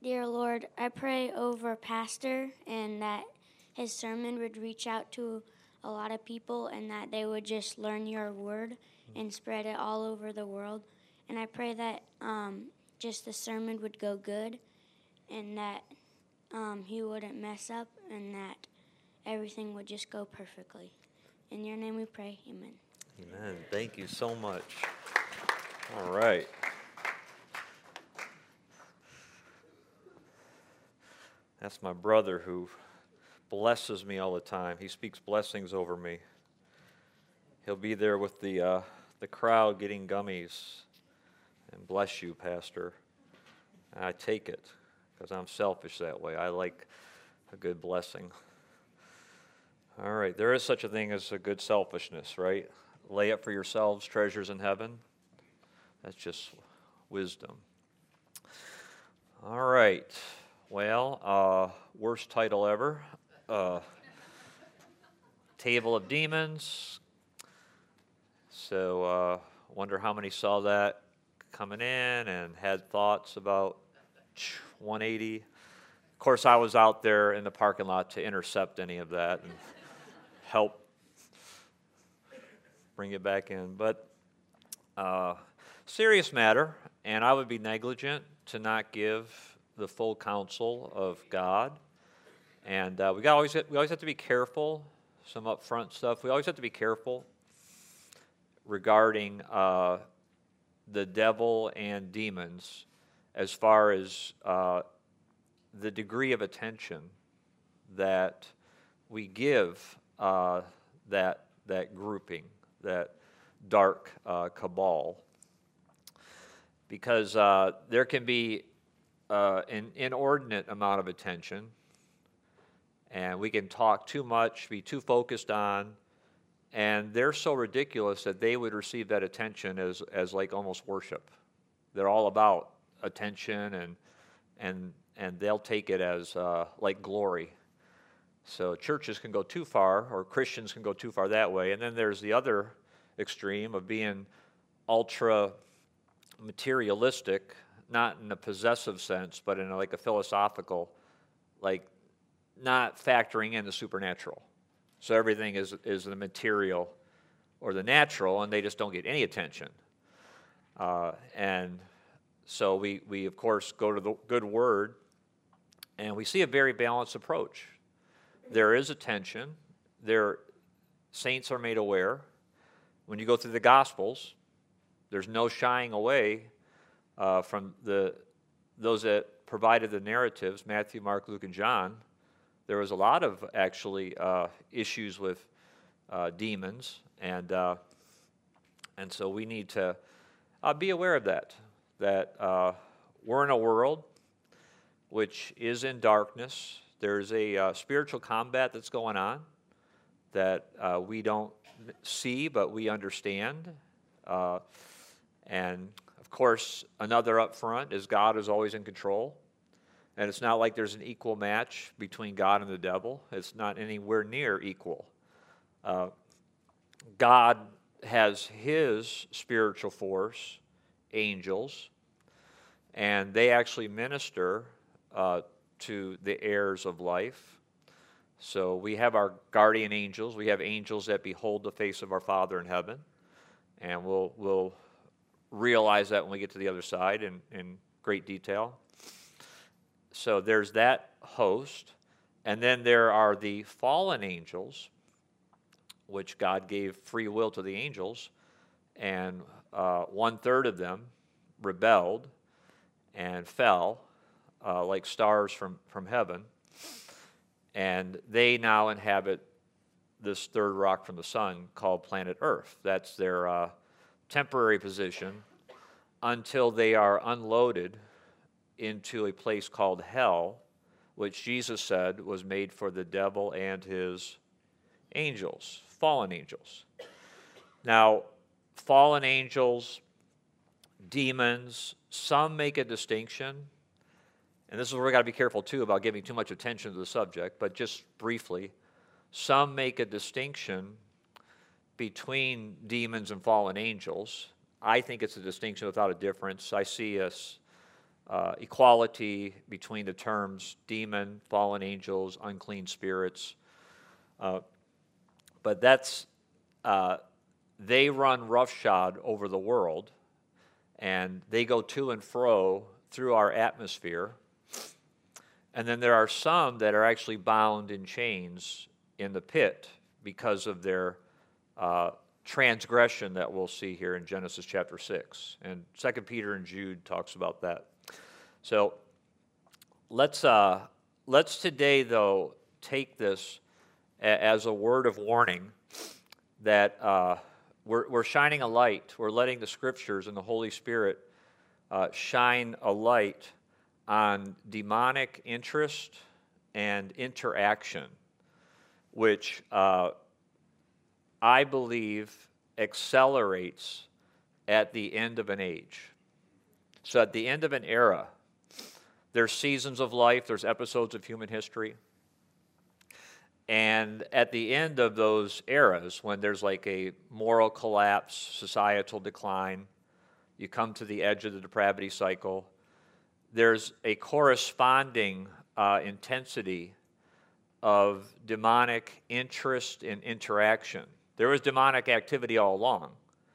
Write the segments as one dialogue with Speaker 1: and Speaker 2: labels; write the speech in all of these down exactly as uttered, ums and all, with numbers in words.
Speaker 1: Dear Lord, I pray over Pastor and that his sermon would reach out to a lot of people and that they would just learn your word and spread it all over the world. And I pray that um, just the sermon would go good and that um, he wouldn't mess up and that everything would just go perfectly. In your name we pray, amen.
Speaker 2: Amen. Thank you so much. All right. That's my brother who blesses me all the time. He speaks blessings over me. He'll be there with the uh, the crowd getting gummies. And bless you, Pastor. And I take it because I'm selfish that way. I like a good blessing. All right. There is such a thing as a good selfishness, right? Lay up for yourselves treasures in heaven. That's just wisdom. All right. Well, uh, worst title ever. Uh, Table of Demons. So, uh, wonder how many saw that coming in and had thoughts about one eighty. Of course, I was out there in the parking lot to intercept any of that and help bring it back in. But uh, serious matter, and I would be negligent to not give the full counsel of God. And uh, we got always we always have to be careful. Some upfront stuff. We always have to be careful regarding uh, the devil and demons, as far as uh, the degree of attention that we give uh, that that grouping, that dark uh, cabal, because uh, there can be uh, an inordinate amount of attention, and we can talk too much, be too focused on, and they're so ridiculous that they would receive that attention as, as like almost worship. They're all about attention, and and and they'll take it as uh, like glory. So churches can go too far, or Christians can go too far that way. And then there's the other extreme of being ultra materialistic, not in a possessive sense, but in a, like a philosophical, like not factoring in the supernatural. So everything is is the material or the natural, and they just don't get any attention. Uh, and so we, we, of course, go to the good word, and we see a very balanced approach. There is attention. There, saints are made aware. When you go through the Gospels, there's no shying away uh, from the those that provided the narratives, Matthew, Mark, Luke, and John. There was a lot of, actually, uh, issues with uh, demons, and uh, and so we need to uh, be aware of that, that uh, we're in a world which is in darkness. There's a uh, spiritual combat that's going on that uh, we don't see, but we understand. Uh, and, of course, another up front is God is always in control. And it's not like there's an equal match between God and the devil. It's not anywhere near equal. Uh, God has his spiritual force, angels, and they actually minister uh, to the heirs of life. So we have our guardian angels. We have angels that behold the face of our Father in heaven. And we'll, we'll realize that when we get to the other side in, in great detail. So there's that host, and then there are the fallen angels, which God gave free will to the angels, and uh, one-third of them rebelled and fell uh, like stars from, from heaven, and they now inhabit this third rock from the sun called planet Earth. That's their uh, temporary position until they are unloaded into a place called hell, which Jesus said was made for the devil and his angels, fallen angels. Now, fallen angels, demons, some make a distinction, and this is where we got to be careful too about giving too much attention to the subject, but just briefly, some make a distinction between demons and fallen angels. I think it's a distinction without a difference. I see us uh, equality between the terms demon, fallen angels, unclean spirits. Uh, but that's, uh, they run roughshod over the world, and they go to and fro through our atmosphere. And then there are some that are actually bound in chains in the pit because of their uh, transgression that we'll see here in Genesis chapter six. And Second Peter and Jude talks about that. So let's, uh, let's today, though, take this a- as a word of warning that uh, we're, we're shining a light. We're letting the Scriptures and the Holy Spirit uh, shine a light on demonic interest and interaction, which uh, I believe accelerates at the end of an age. So at the end of an era, there's seasons of life, there's episodes of human history. And at the end of those eras, when there's like a moral collapse, societal decline, you come to the edge of the depravity cycle, there's a corresponding uh, intensity of demonic interest and interaction. There was demonic activity all along,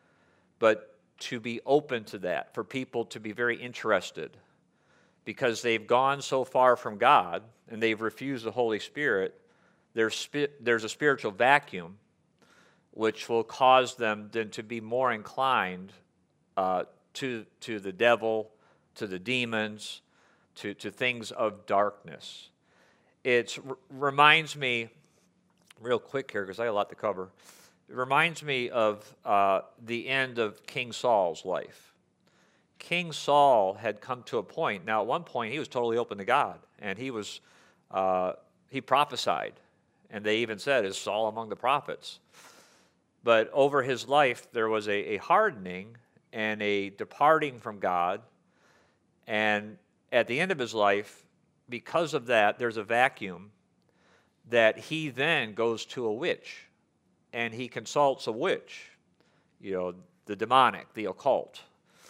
Speaker 2: but to be open to that, for people to be very interested, because they've gone so far from God and they've refused the Holy Spirit, there's, spi- there's a spiritual vacuum which will cause them then to be more inclined uh, to, to the devil, to the demons, to, to things of darkness. It r- reminds me, real quick here, because I got a lot to cover, it reminds me of uh, the end of King Saul's life. King Saul had come to a point, now at one point he was totally open to God, and he was, uh, he prophesied, and they even said, is Saul among the prophets? But over his life there was a, a hardening and a departing from God. And at the end of his life, because of that, there's a vacuum that he then goes to a witch, and he consults a witch, you know, the demonic, the occult.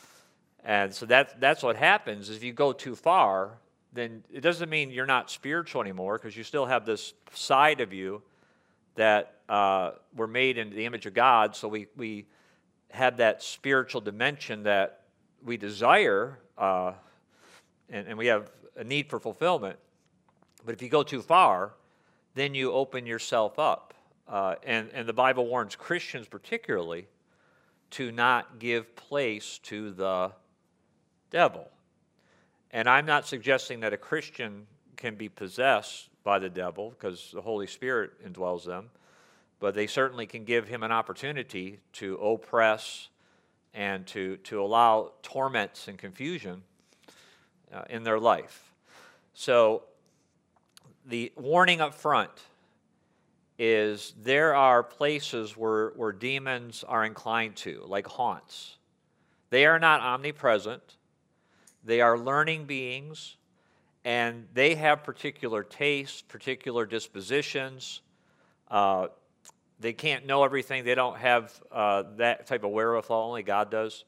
Speaker 2: And so that, that's what happens. If you go too far, then it doesn't mean you're not spiritual anymore, because you still have this side of you that uh, we're made in the image of God, so we, we have that spiritual dimension that we desire, uh, and, and we have a need for fulfillment. But if you go too far, then you open yourself up. Uh, and, and the Bible warns Christians particularly to not give place to the devil. And I'm not suggesting that a Christian can be possessed by the devil, because the Holy Spirit indwells them, but they certainly can give him an opportunity to oppress and to, to allow torments and confusion uh, in their life. So the warning up front is there are places where, where demons are inclined to, like haunts. They are not omnipresent. They are learning beings, and they have particular tastes, particular dispositions. Uh, they can't know everything. They don't have uh, that type of wherewithal. Only God does.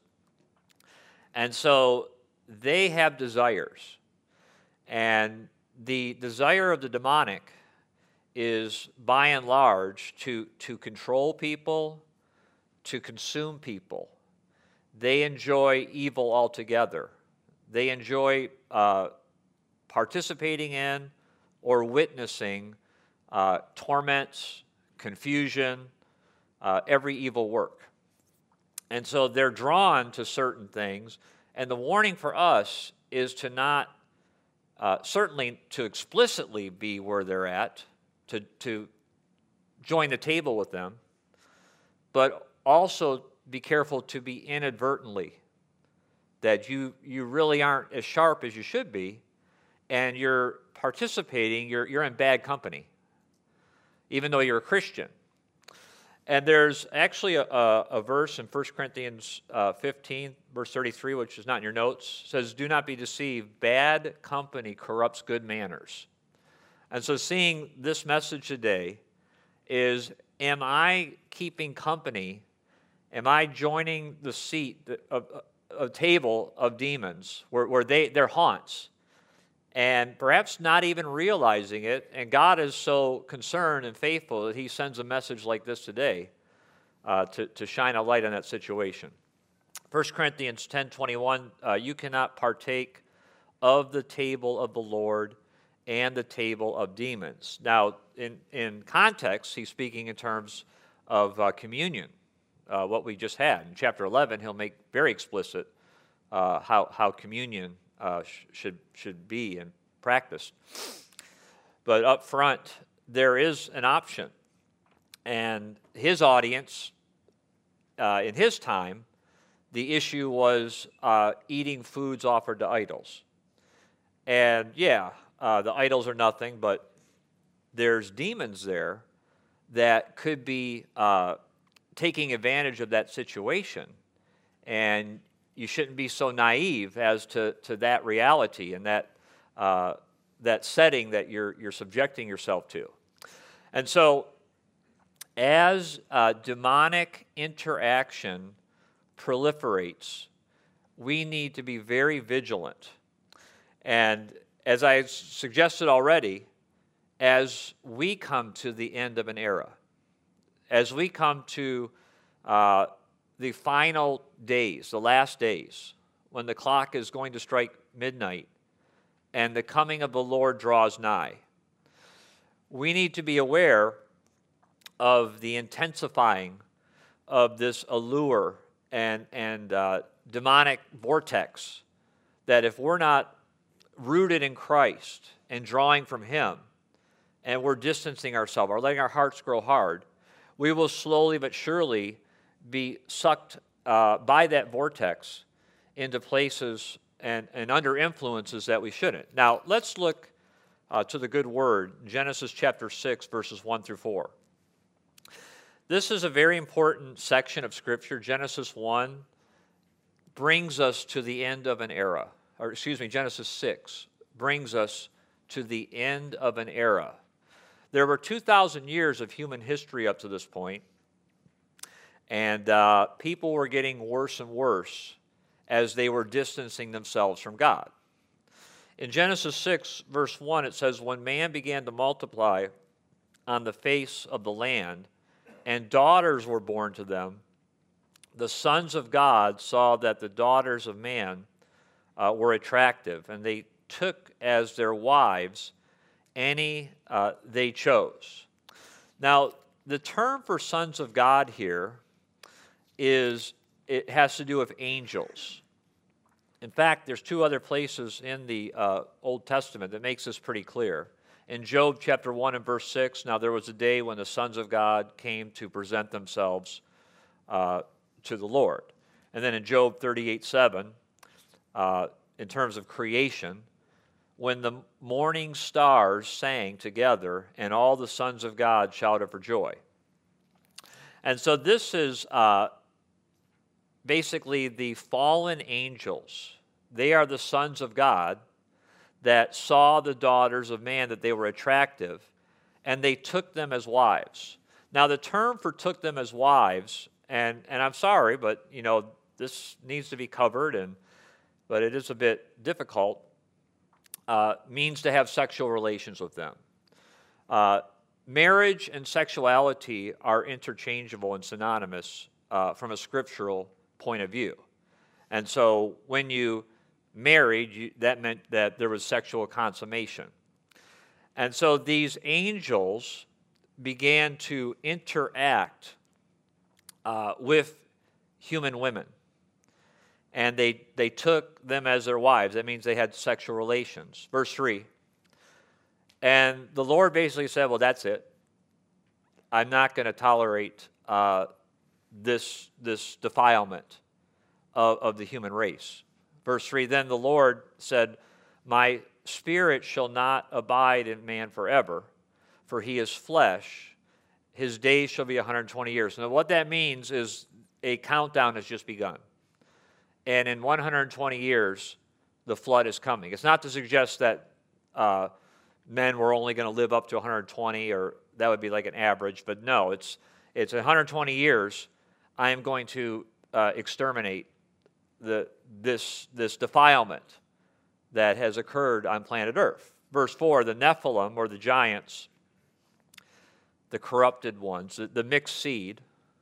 Speaker 2: And so they have desires. And the desire of the demonic is, by and large, to, to control people, to consume people. They enjoy evil altogether. They enjoy uh, participating in or witnessing uh, torments, confusion, uh, every evil work. And so they're drawn to certain things. And the warning for us is to not, uh, certainly to explicitly be where they're at, to, to join the table with them, but also be careful to be inadvertently, that you, you really aren't as sharp as you should be, and you're participating, you're, you're in bad company, even though you're a Christian. And there's actually a, a, a verse in First Corinthians uh, fifteen, verse thirty-three, which is not in your notes, says, "Do not be deceived, bad company corrupts good manners." And so seeing this message today is, am I keeping company? Am I joining the seat, of, a table of demons where, where they, they're haunts, and perhaps not even realizing it. And God is so concerned and faithful that he sends a message like this today uh, to, to shine a light on that situation. First Corinthians ten twenty-one, uh, you cannot partake of the table of the Lord and the table of demons. Now, in, in context, he's speaking in terms of uh, communion, uh, what we just had. In chapter eleven, he'll make very explicit uh, how, how communion uh, sh- should, should be and practiced. But up front, there is an option. And his audience, uh, in his time, the issue was uh, eating foods offered to idols. And yeah, uh, the idols are nothing, but there's demons there that could be uh, taking advantage of that situation. And you shouldn't be so naive as to, to that reality and that, uh, that setting that you're, you're subjecting yourself to. And so as uh, demonic interaction proliferates, we need to be very vigilant. And as I suggested already, as we come to the end of an era, as we come to uh, the final days, the last days, when the clock is going to strike midnight and the coming of the Lord draws nigh, we need to be aware of the intensifying of this allure and, and uh, demonic vortex, that if we're not rooted in Christ and drawing from him, and we're distancing ourselves or letting our hearts grow hard, we will slowly but surely be sucked uh, by that vortex into places and, and under influences that we shouldn't. Now, let's look uh, to the good word, Genesis chapter six, verses one through four. This is a very important section of Scripture. Genesis one brings us to the end of an era. Or excuse me, Genesis six brings us to the end of an era. There were two thousand years of human history up to this point, and uh, people were getting worse and worse as they were distancing themselves from God. In Genesis six, verse one, it says, "When man began to multiply on the face of the land, and daughters were born to them, the sons of God saw that the daughters of man uh, were attractive, and they took as their wives any uh, they chose." Now, the term for sons of God here is, it has to do with angels. In fact, there's two other places in the uh, Old Testament that makes this pretty clear. In Job chapter one and verse six, now there was a day when the sons of God came to present themselves uh, to the Lord. And then in Job thirty-eight seven, uh, in terms of creation, when the morning stars sang together and all the sons of God shouted for joy. And so this is uh, basically the fallen angels. They are the sons of God that saw the daughters of man, that they were attractive, and they took them as wives. Now, the term for took them as wives, and, and I'm sorry, but, you know, this needs to be covered, and but it is a bit difficult, uh, means to have sexual relations with them. Uh, marriage and sexuality are interchangeable and synonymous uh, from a scriptural point of view. And so when you married, you, that meant that there was sexual consummation. And so these angels began to interact uh, with human women. And they, they took them as their wives. That means they had sexual relations. Verse three. And the Lord basically said, well, that's it. I'm not going to tolerate uh, this, this defilement of, of the human race. Verse three, then the Lord said, my spirit shall not abide in man forever, for he is flesh. His days shall be one hundred twenty years. Now what that means is a countdown has just begun. And in one hundred twenty years, the flood is coming. It's not to suggest that uh, men were only going to live up to one hundred twenty, or that would be like an average, but no, it's, it's one hundred twenty years, I am going to uh, exterminate the, this, this defilement that has occurred on planet Earth. Verse four, the Nephilim, or the giants, the corrupted ones, the, the mixed seed,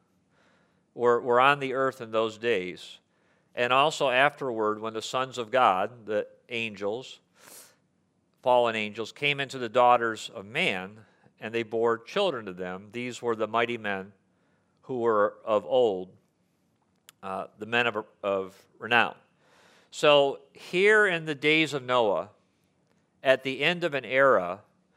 Speaker 2: were, were on the earth in those days. And also afterward, when the sons of God, the angels, fallen angels, came into the daughters of man, and they bore children to them. These were the mighty men who were of old, uh, the men of, of renown. So here in the days of Noah, at the end of an era,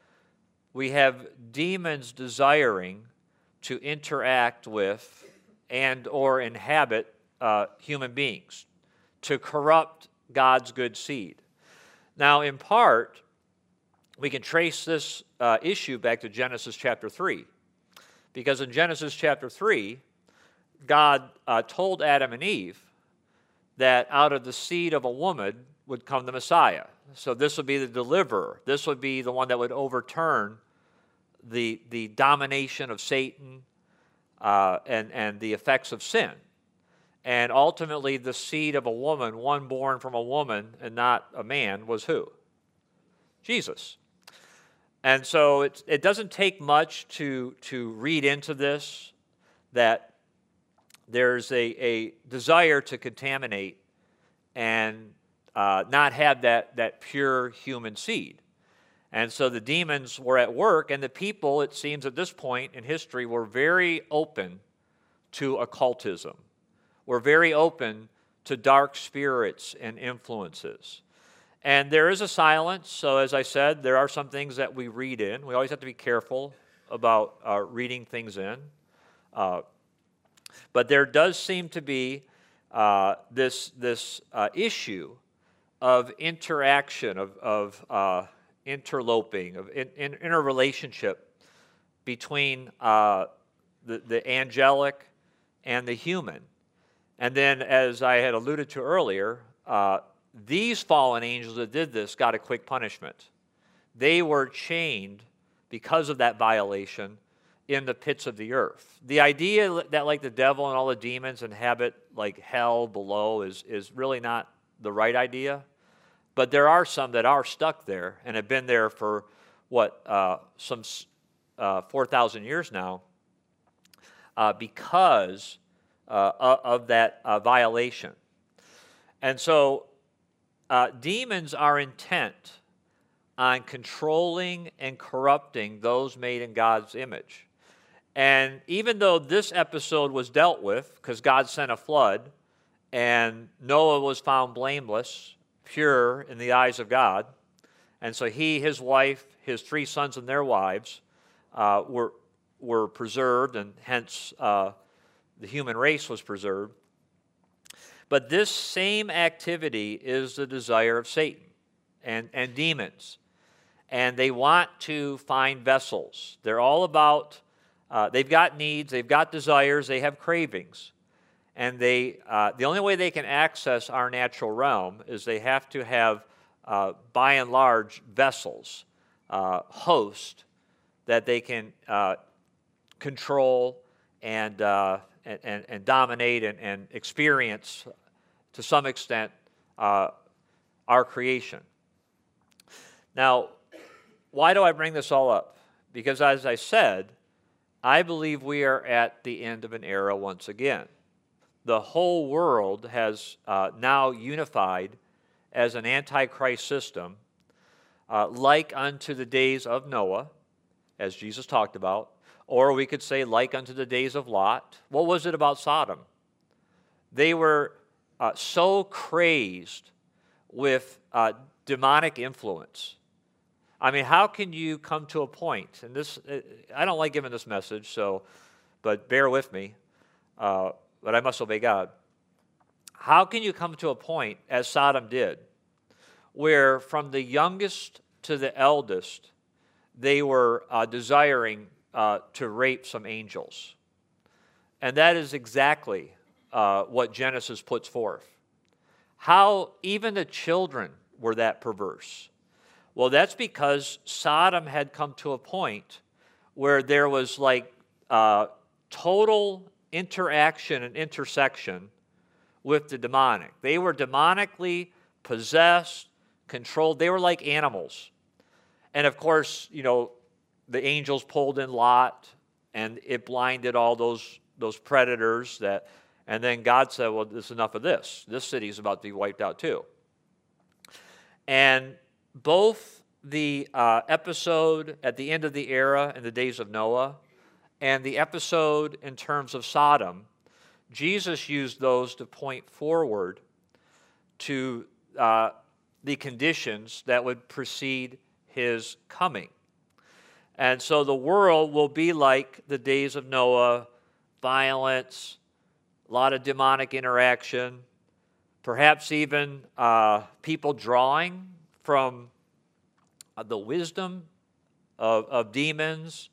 Speaker 2: we have demons desiring to interact with and or inhabit uh, human beings, to corrupt God's good seed. Now, in part, we can trace this uh, issue back to Genesis chapter three. Because in Genesis chapter three, God uh, told Adam and Eve that out of the seed of a woman would come the Messiah. So this would be the deliverer. This would be the one that would overturn the, the domination of Satan uh, and, and the effects of sin. And ultimately, the seed of a woman, one born from a woman and not a man, was who? Jesus. And so it, it doesn't take much to, to read into this that there's a, a desire to contaminate and uh, not have that, that pure human seed. And so the demons were at work, and the people, it seems at this point in history, were very open to occultism. Were very open to dark spirits and influences. And there is a silence, so as I said, there are some things that we read in. We always have to be careful about uh, reading things in. Uh, but there does seem to be uh, this, this uh, issue of interaction, of, of uh, interloping, of in, in, interrelationship between uh, the, the angelic and the human. And then, as I had alluded to earlier, uh, these fallen angels that did this got a quick punishment. They were chained because of that violation in the pits of the earth. The idea that like the devil and all the demons inhabit like hell below is, is really not the right idea. But there are some that are stuck there and have been there for, what, uh, some uh, four thousand years now uh, because uh, of that uh, violation. And so uh, demons are intent on controlling and corrupting those made in God's image. And even though this episode was dealt with, because God sent a flood, and Noah was found blameless, pure in the eyes of God, and so he, his wife, his three sons and their wives uh, were, were preserved, and hence uh, the human race was preserved. But this same activity is the desire of Satan and, and demons. And they want to find vessels. They're all about, uh, they've got needs, they've got desires, they have cravings. And they, uh, the only way they can access our natural realm is they have to have, uh, by and large, vessels, uh, hosts, that they can uh, control and, uh, and, and, and dominate and, and experience, to some extent, uh, our creation. Now, why do I bring this all up? Because as I said, I believe we are at the end of an era once again. The whole world has uh, now unified as an antichrist system, uh, like unto the days of Noah, as Jesus talked about, or we could say like unto the days of Lot. What was it about Sodom? They were uh, so crazed with uh, demonic influence. I mean, how can you come to a point, and this, I don't like giving this message, so, but bear with me, uh, but I must obey God. How can you come to a point, as Sodom did, where from the youngest to the eldest, they were uh, desiring uh, to rape some angels? And that is exactly uh, what Genesis puts forth. How even the children were that perverse. Well, that's because Sodom had come to a point where there was like uh, total interaction and intersection with the demonic. They were demonically possessed, controlled. They were like animals. And of course, you know, the angels pulled in Lot, and it blinded all those, those predators. That, and then God said, well, this is enough of this. This city is about to be wiped out too. And both the uh, episode at the end of the era in the days of Noah and the episode in terms of Sodom, Jesus used those to point forward to uh, the conditions that would precede his coming. And so the world will be like the days of Noah, violence, a lot of demonic interaction, perhaps even uh, people drawing from uh, the wisdom of, of demons,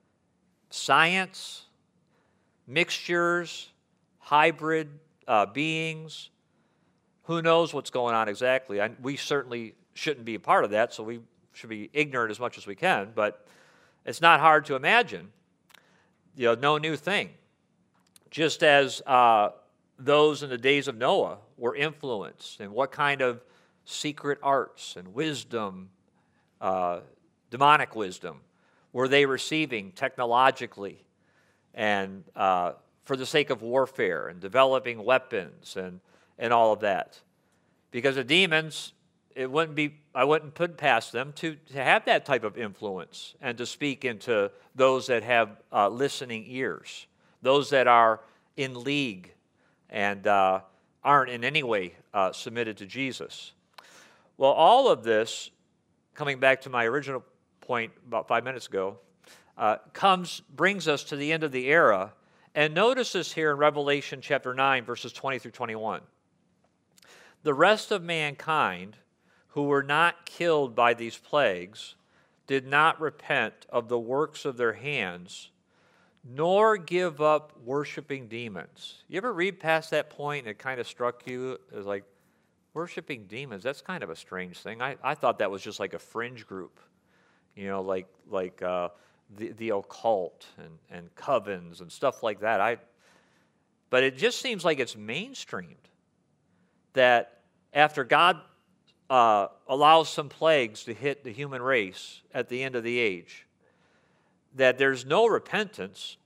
Speaker 2: science, mixtures, hybrid uh, beings. Who knows what's going on exactly? I, we certainly shouldn't be a part of that, so we should be ignorant as much as we can, but it's not hard to imagine. You know, no new thing. Just as uh, those in the days of Noah were influenced, and what kind of secret arts and wisdom, uh, demonic wisdom, were they receiving technologically and uh, for the sake of warfare and developing weapons and, and all of that. Because the demons, it wouldn't be, I wouldn't put past them to, to have that type of influence and to speak into those that have uh, listening ears, those that are in league and uh, aren't in any way uh, submitted to Jesus. Well, all of this, coming back to my original point about five minutes ago, uh, comes, brings us to the end of the era. And notice this here in Revelation chapter nine, verses twenty through twenty-one. The rest of mankind who were not killed by these plagues did not repent of the works of their hands, nor give up worshiping demons. You ever read past that point and it kind of struck you as like, worshiping demons, that's kind of a strange thing. I, I thought that was just like a fringe group, you know, like like uh, the, the occult and, and covens and stuff like that. I, but it just seems like it's mainstreamed that after God uh, allows some plagues to hit the human race at the end of the age, that there's no repentance,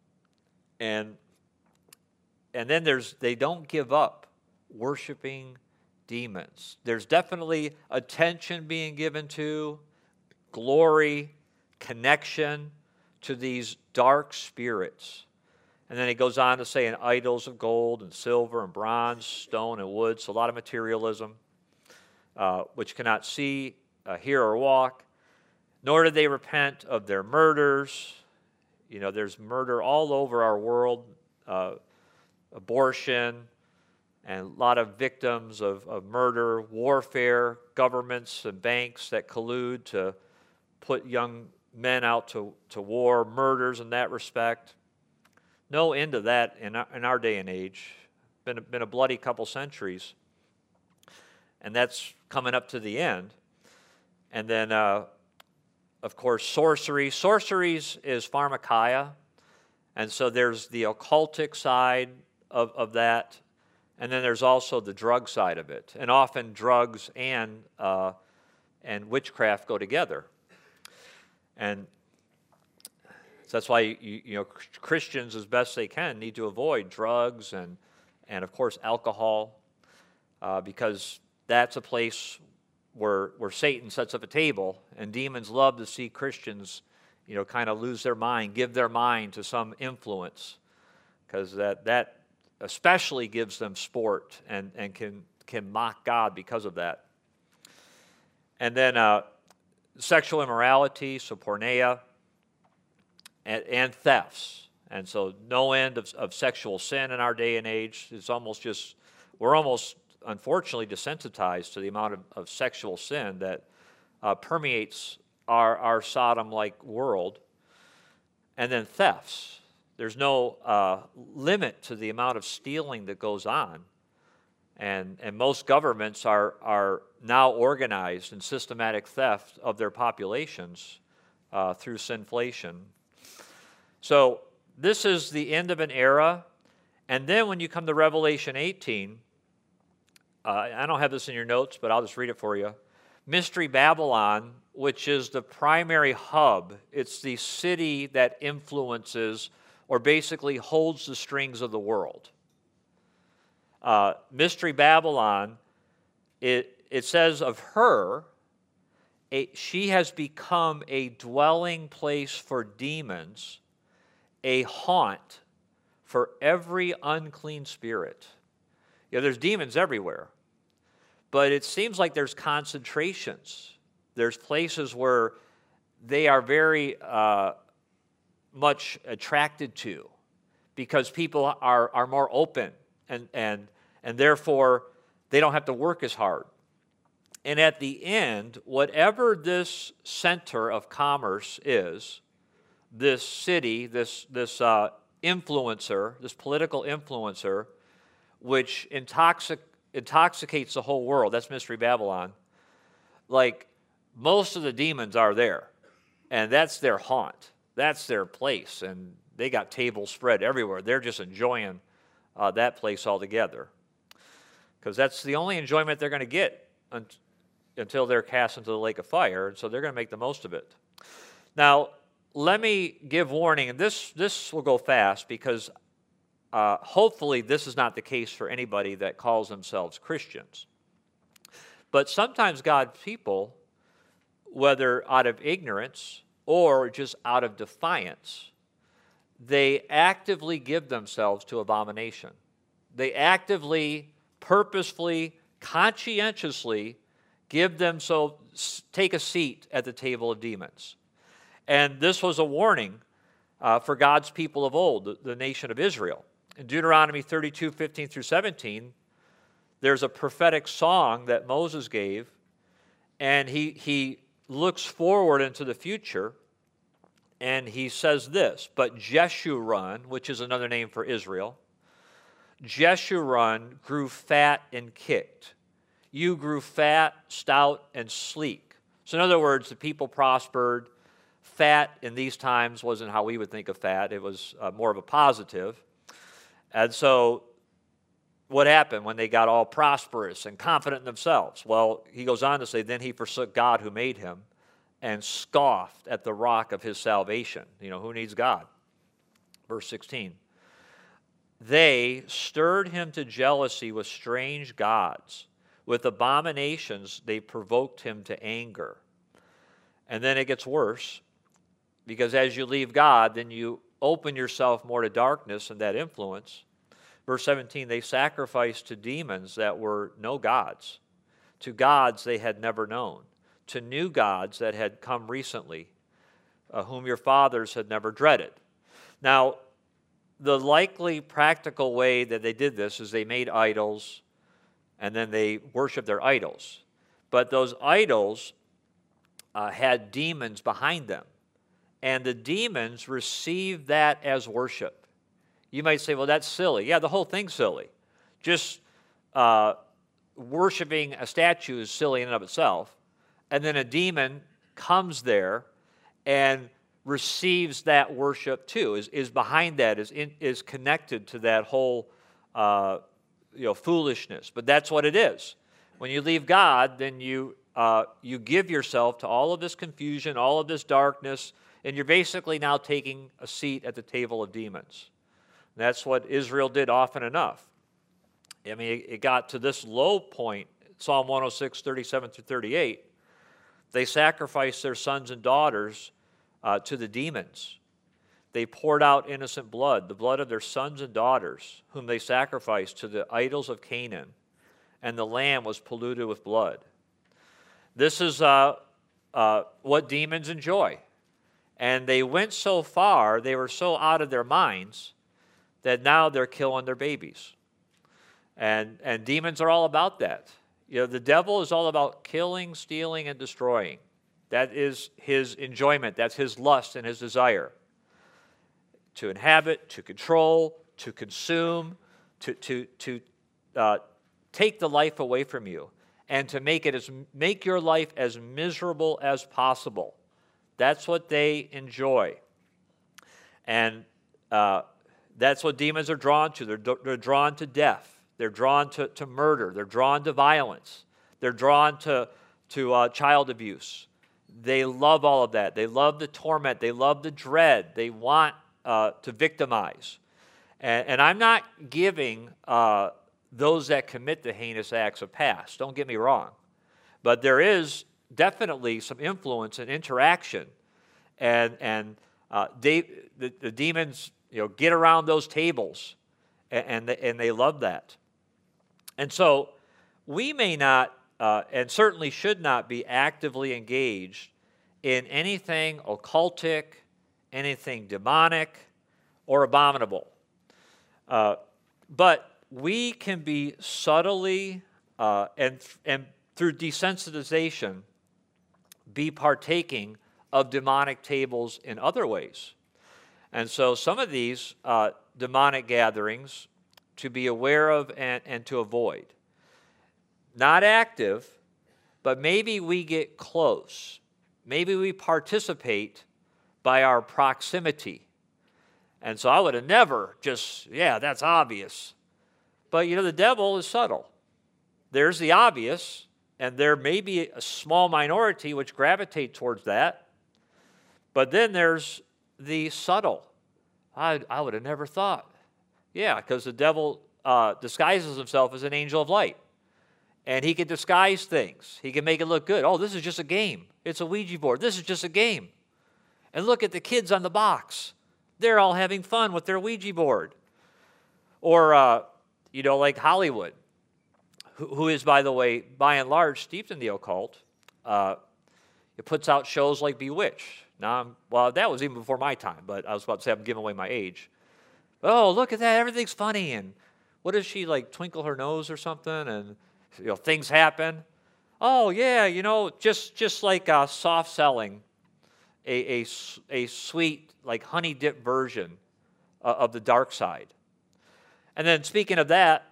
Speaker 2: and and then there's they don't give up worshiping demons. There's definitely attention being given to, glory, connection to these dark spirits. And then he goes on to say, in idols of gold and silver and bronze, stone and wood, so a lot of materialism, uh, which cannot see, uh, hear, or walk. Nor did they repent of their murders. You know, there's murder all over our world, uh, abortion, and a lot of victims of, of murder, warfare, governments and banks that collude to put young men out to, to war, murders in that respect. No end to that in our, in our day and age. Been a, been a bloody couple centuries. And that's coming up to the end. And then, uh, of course, sorcery. Sorceries is pharmakeia. And so there's the occultic side of, of that. And then there's also the drug side of it. And often drugs and, uh, and witchcraft go together. And so that's why, you, you know, Christians, as best they can, need to avoid drugs and, and of course, alcohol, uh, because that's a place where, where Satan sets up a table, and demons love to see Christians, you know, kind of lose their mind, give their mind to some influence, because that, that especially gives them sport and, and can, can mock God because of that. And then uh, sexual immorality, so porneia, and, and thefts. And so no end of, of sexual sin in our day and age. It's almost just, we're almost, unfortunately, desensitized to the amount of, of sexual sin that uh, permeates our, our Sodom-like world. And then thefts. There's no uh, limit to the amount of stealing that goes on. And, and most governments are, are now organized in systematic theft of their populations uh, through sinflation. So this is the end of an era, And then when you come to Revelation eighteen, uh, I don't have this in your notes, but I'll just read it for you. Mystery Babylon, which is the primary hub, it's the city that influences or basically holds the strings of the world. Uh, Mystery Babylon, it, it says of her, a, she has become a dwelling place for demons, a haunt for every unclean spirit. You know, there's demons everywhere, but it seems like there's concentrations. There's places where they are very uh, much attracted to because people are, are more open and, and, and therefore they don't have to work as hard. And at the end, whatever this center of commerce is, this city, this, this uh, influencer, this political influencer, which intoxic, intoxicates the whole world, that's Mystery Babylon, like most of the demons are there. And that's their haunt. That's their place. And they got tables spread everywhere. They're just enjoying uh, that place altogether. Because that's the only enjoyment they're going to get un- until they're cast into the lake of fire. And so they're going to make the most of it. Now, let me give warning. And this, this will go fast because uh, hopefully this is not the case for anybody that calls themselves Christians. But sometimes God's people, whether out of ignorance or just out of defiance, they actively give themselves to abomination. They actively, purposefully, conscientiously give them so take a seat at the table of demons. And this was a warning uh, for God's people of old, the, the nation of Israel. In Deuteronomy thirty-two, fifteen through seventeen, there's a prophetic song that Moses gave, and he, he looks forward into the future, and he says this, but Jeshurun, which is another name for Israel, Jeshurun grew fat and kicked. You grew fat, stout, and sleek. So in other words, the people prospered. Fat in these times wasn't how we would think of fat. It was uh, more of a positive. And so what happened when they got all prosperous and confident in themselves? Well, he goes on to say, then he forsook God who made him and scoffed at the rock of his salvation. You know, who needs God? Verse sixteen. They stirred him to jealousy with strange gods. With abominations, they provoked him to anger. And then it gets worse, because as you leave God, then you open yourself more to darkness and that influence. Verse seventeen, they sacrificed to demons that were no gods, to gods they had never known, to new gods that had come recently, uh, whom your fathers had never dreaded. Now, the likely practical way that they did this is they made idols, and then they worshiped their idols. But those idols uh, had demons behind them, and the demons received that as worship. You might say, well, that's silly. Yeah, the whole thing's silly. Just uh, worshiping a statue is silly in and of itself. And then a demon comes there and receives that worship too, is, is behind that, is, in, is connected to that whole uh, you know, foolishness. But that's what it is. When you leave God, then you, uh, you give yourself to all of this confusion, all of this darkness, and you're basically now taking a seat at the table of demons. That's what Israel did often enough. I mean, it got to this low point, Psalm one oh six, thirty-seven through thirty-eight. They sacrificed their sons and daughters uh, to the demons. They poured out innocent blood, the blood of their sons and daughters, whom they sacrificed to the idols of Canaan, and the land was polluted with blood. This is uh, uh, what demons enjoy. And they went so far, they were so out of their minds, that now they're killing their babies. And, and demons are all about that. You know, the devil is all about killing, stealing, and destroying. That is his enjoyment. That's his lust and his desire. To inhabit, to control, to consume, to, to, to uh, take the life away from you, and to make it as make your life as miserable as possible. That's what they enjoy. And uh, That's what demons are drawn to. They're, they're drawn to death. They're drawn to, to murder. They're drawn to violence. They're drawn to, to uh, child abuse. They love all of that. They love the torment. They love the dread. They want uh, to victimize. And, and I'm not giving uh, those that commit the heinous acts a pass. Don't get me wrong. But there is definitely some influence and interaction. And, and uh, they, the, the demons, you know, get around those tables, and, and, they, and they love that. And so we may not, uh, and certainly should not be actively engaged in anything occultic, anything demonic, or abominable. Uh, but we can be subtly uh, and, and through desensitization be partaking of demonic tables in other ways. And so some of these uh, demonic gatherings to be aware of and, and to avoid. Not active, but maybe we get close. Maybe we participate by our proximity. And so I would have never just, yeah, that's obvious. But, you know, the devil is subtle. There's the obvious, and there may be a small minority which gravitate towards that. But then there's the subtle. I, I would have never thought. Yeah, because the devil uh, disguises himself as an angel of light. And he can disguise things. He can make it look good. Oh, this is just a game. It's a Ouija board. This is just a game. And look at the kids on the box. They're all having fun with their Ouija board. Or, uh, you know, like Hollywood, who, who is, by the way, by and large, steeped in the occult. Uh, it puts out shows like Bewitched. Now, I'm, well, that was even before my time, but I was about to say I'm giving away my age. Oh, look at that. Everything's funny. And what does she, like, twinkle her nose or something? And, you know, things happen. Oh, yeah, you know, just, just like uh, soft selling a, a, a sweet, like, honey-dip version uh, of the dark side. And then speaking of that,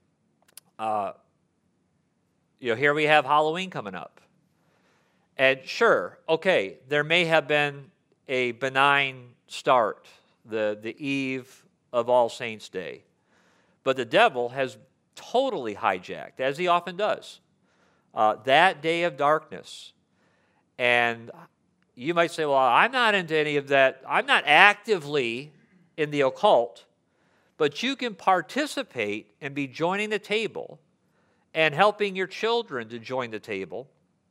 Speaker 2: uh, you know, here we have Halloween coming up. And sure, okay, there may have been a benign start, the, the eve of All Saints' Day. But the devil has totally hijacked, as he often does, uh, that day of darkness. And you might say, well, I'm not into any of that. I'm not actively in the occult, but you can participate and be joining the table and helping your children to join the table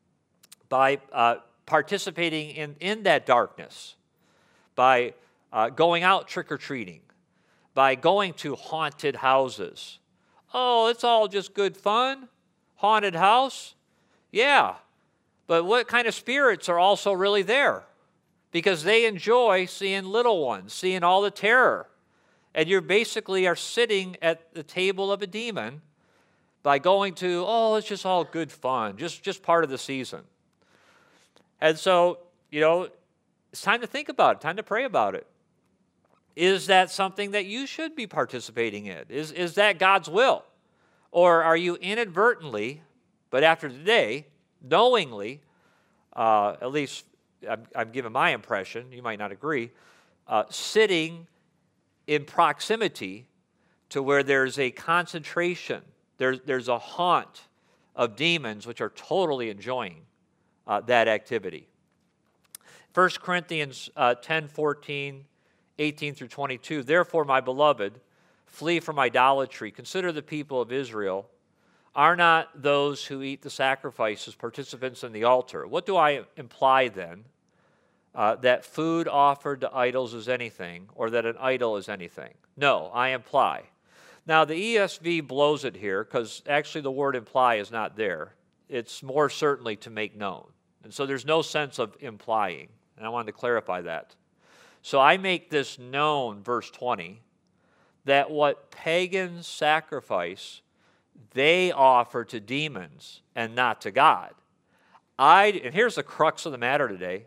Speaker 2: by uh, participating in, in that darkness, by uh, going out trick-or-treating, by going to haunted houses. Oh, it's all just good fun. Haunted house? Yeah. But what kind of spirits are also really there? Because they enjoy seeing little ones, seeing all the terror. And you basically are sitting at the table of a demon by going to, oh, it's just all good fun, just, just part of the season. And so, you know, it's time to think about it, time to pray about it. Is that something that you should be participating in? Is, is that God's will? Or are you inadvertently, but after today, knowingly, uh, at least I'm, I'm giving my impression, you might not agree, uh, sitting in proximity to where there's a concentration, there's, there's a haunt of demons which are totally enjoying uh, that activity. First Corinthians uh, ten, fourteen, eighteen through twenty-two, therefore, my beloved, flee from idolatry. Consider the people of Israel. Are not those who eat the sacrifices participants in the altar? What do I imply then? Uh, that food offered to idols is anything, or that an idol is anything? No, I imply. Now, the E S V blows it here, because actually the word imply is not there. It's more certainly to make known. And so there's no sense of implying, and I wanted to clarify that. So I make this known, verse twenty, that what pagans sacrifice, they offer to demons and not to God. I, and here's the crux of the matter today,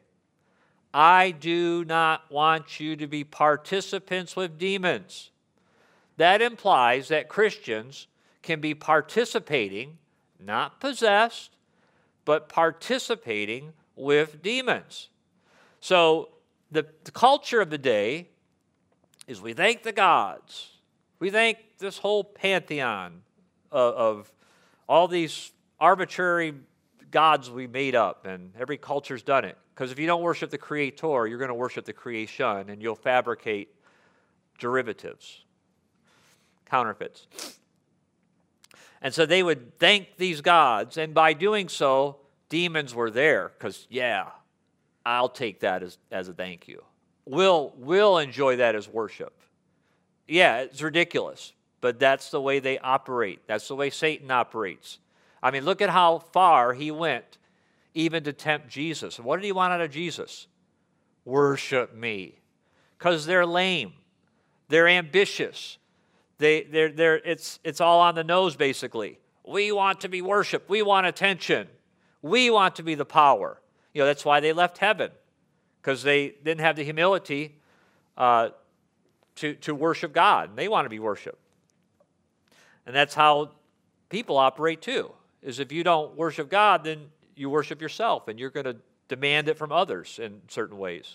Speaker 2: I do not want you to be participants with demons. That implies that Christians can be participating, not possessed, but participating with demons. So the, the culture of the day is we thank the gods. We thank this whole pantheon of, of all these arbitrary gods we made up, and every culture's done it. Because if you don't worship the Creator, you're going to worship the creation, and you'll fabricate derivatives, counterfeits. And so they would thank these gods, and by doing so, demons were there, because, yeah, I'll take that as, as a thank you. We'll, we'll enjoy that as worship. Yeah, it's ridiculous, but that's the way they operate. That's the way Satan operates. I mean, look at how far he went, even to tempt Jesus. And what did he want out of Jesus? Worship me. Because they're lame. They're ambitious. They, they're, they're, it's, it's all on the nose, basically. We want to be worshiped. We want attention. We want to be the power. You know, that's why they left heaven, because they didn't have the humility uh, to, to worship God. They want to be worshiped. And that's how people operate too, is if you don't worship God, then you worship yourself, and you're going to demand it from others in certain ways.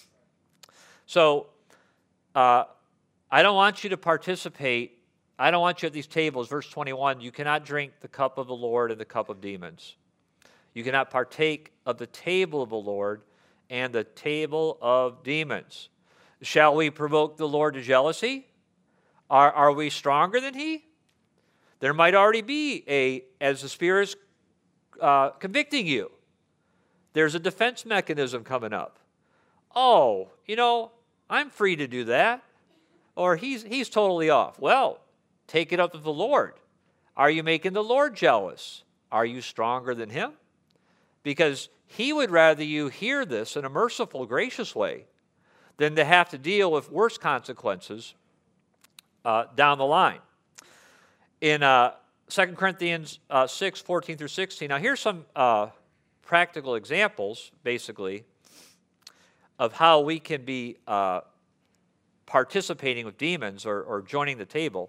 Speaker 2: So, uh, I don't want you to participate. I don't want you at these tables. Verse twenty-one, you cannot drink the cup of the Lord and the cup of demons. You cannot partake of the table of the Lord and the table of demons. Shall we provoke the Lord to jealousy? Are, are we stronger than he? There might already be a, as the Spirit's uh, convicting you, there's a defense mechanism coming up. Oh, you know, I'm free to do that. Or he's, he's totally off. Well, take it up with the Lord. Are you making the Lord jealous? Are you stronger than him? Because he would rather you hear this in a merciful, gracious way than to have to deal with worse consequences uh, down the line. In uh, Second Corinthians uh, six, fourteen through sixteen, now here's some uh, practical examples, basically, of how we can be uh, participating with demons or, or joining the table.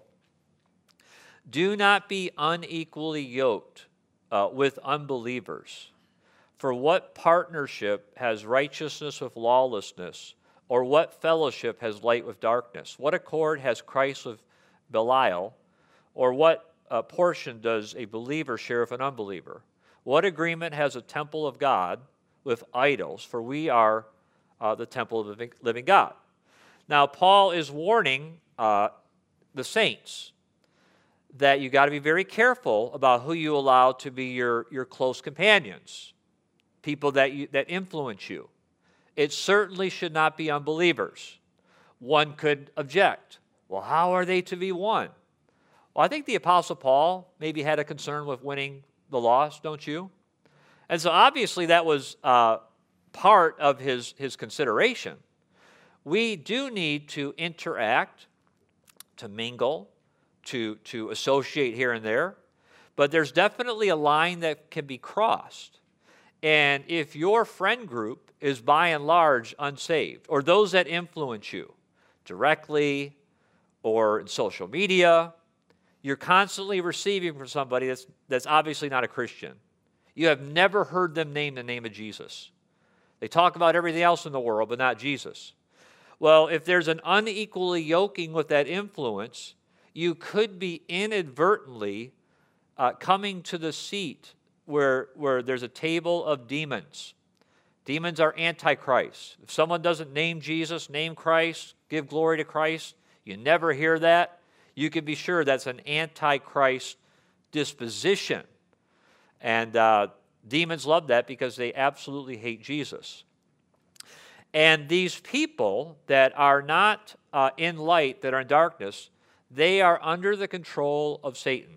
Speaker 2: Do not be unequally yoked uh, with unbelievers. For what partnership has righteousness with lawlessness? Or what fellowship has light with darkness? What accord has Christ with Belial? Or what uh, portion does a believer share with an unbeliever? What agreement has a temple of God with idols? For we are uh, the temple of the living, living God. Now, Paul is warning uh, the saints that you got to be very careful about who you allow to be your, your close companions, people that, you, that influence you. It certainly should not be unbelievers. One could object, well, how are they to be won? Well, I think the Apostle Paul maybe had a concern with winning the lost, don't you? And so obviously that was uh, part of his, his consideration. We do need to interact, to mingle, to, to associate here and there, but there's definitely a line that can be crossed. And if your friend group is by and large unsaved, or those that influence you directly or in social media, you're constantly receiving from somebody that's, that's obviously not a Christian. You have never heard them name the name of Jesus. They talk about everything else in the world, but not Jesus. Well, if there's an unequally yoking with that influence, you could be inadvertently uh, coming to the seat where, where there's a table of demons. Demons are antichrist. If someone doesn't name Jesus, name Christ, give glory to Christ, you never hear that, you can be sure that's an antichrist disposition. And uh, demons love that because they absolutely hate Jesus. And these people that are not uh, in light, that are in darkness, they are under the control of Satan.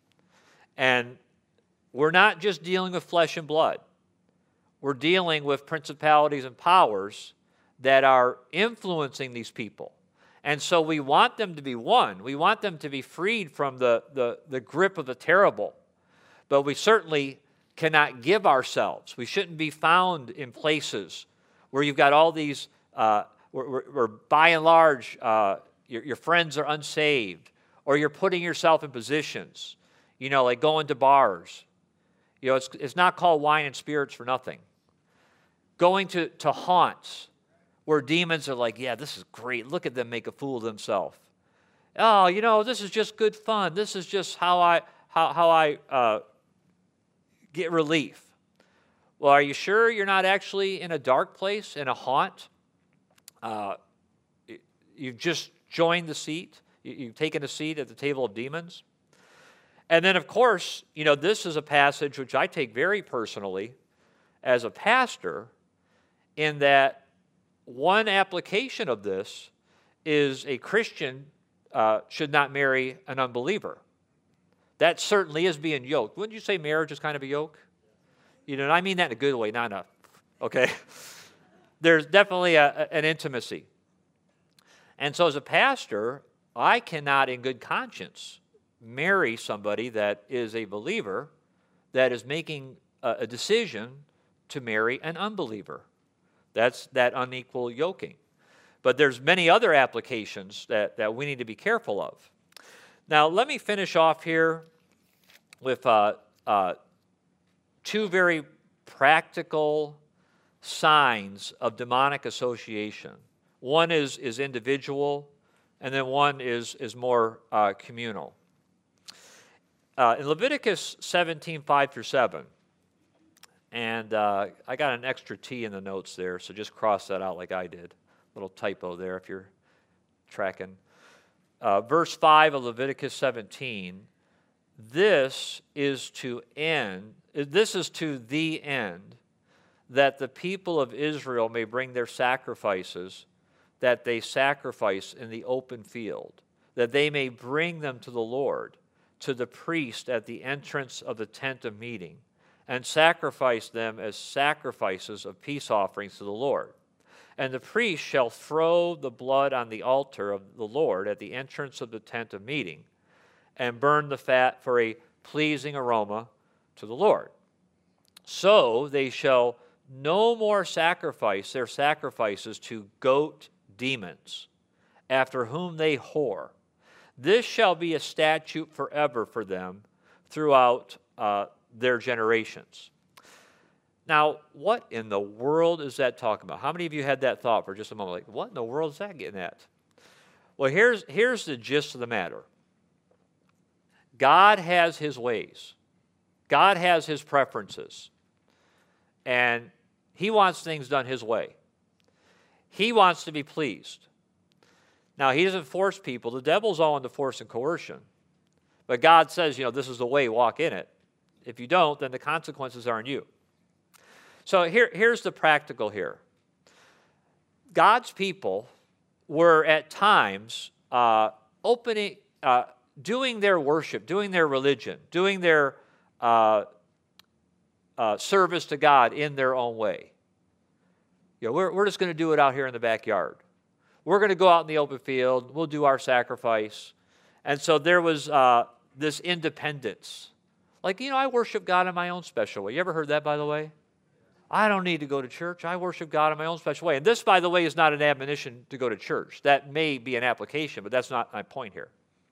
Speaker 2: And we're not just dealing with flesh and blood. We're dealing with principalities and powers that are influencing these people. And so we want them to be won. We want them to be freed from the, the, the grip of the terrible. But we certainly cannot give ourselves. We shouldn't be found in places where you've got all these, uh, where, where, where by and large uh, your, your friends are unsaved, or you're putting yourself in positions, you know, like going to bars. You know, it's, it's not called wine and spirits for nothing. Going to, to haunts where demons are like, yeah, this is great. Look at them make a fool of themselves. Oh, you know, this is just good fun. This is just how I how how I uh, get relief. Well, are you sure you're not actually in a dark place, in a haunt? Uh, you've just joined the seat. You've taken a seat at the table of demons. And then, of course, you know, this is a passage which I take very personally as a pastor, in that one application of this is a Christian uh, should not marry an unbeliever. That certainly is being yoked. Wouldn't you say marriage is kind of a yoke? You know, and I mean that in a good way, not in a, okay? There's definitely a, an intimacy. And so as a pastor, I cannot in good conscience marry somebody that is a believer that is making a, a decision to marry an unbeliever. That's that unequal yoking. But there's many other applications that, that we need to be careful of. Now, let me finish off here with uh, uh, two very practical signs of demonic association. One is, is individual, and then one is, is more uh, communal. Uh, in Leviticus seventeen, five through seven, and uh, I got an extra T in the notes there, so just cross that out like I did. Little typo there if you're tracking. Uh, verse five of Leviticus seventeen, this is to end, this is to the end, that the people of Israel may bring their sacrifices that they sacrifice in the open field, that they may bring them to the Lord, to the priest at the entrance of the tent of meeting, and sacrifice them as sacrifices of peace offerings to the Lord. And the priest shall throw the blood on the altar of the Lord at the entrance of the tent of meeting, and burn the fat for a pleasing aroma to the Lord. So they shall no more sacrifice their sacrifices to goat demons, after whom they whore. This shall be a statute forever for them throughout uh, their generations. Now, what in the world is that talking about? How many of you had that thought for just a moment? Like, what in the world is that getting at? Well, here's, here's the gist of the matter. God has his ways. God has his preferences. And he wants things done his way. He wants to be pleased. Now, he doesn't force people. The devil's all into force and coercion. But God says, you know, this is the way, walk in it. If you don't, then the consequences are on you. So here, here's the practical here. God's people were at times uh, opening, uh, doing their worship, doing their religion, doing their uh, uh, service to God in their own way. You know, we're, we're just going to do it out here in the backyard. We're going to go out in the open field. We'll do our sacrifice. And so there was uh, this independence. Like, you know, I worship God in my own special way. You ever heard that, by the way? I don't need to go to church. I worship God in my own special way. And this, by the way, is not an admonition to go to church. That may be an application, but that's not my point here.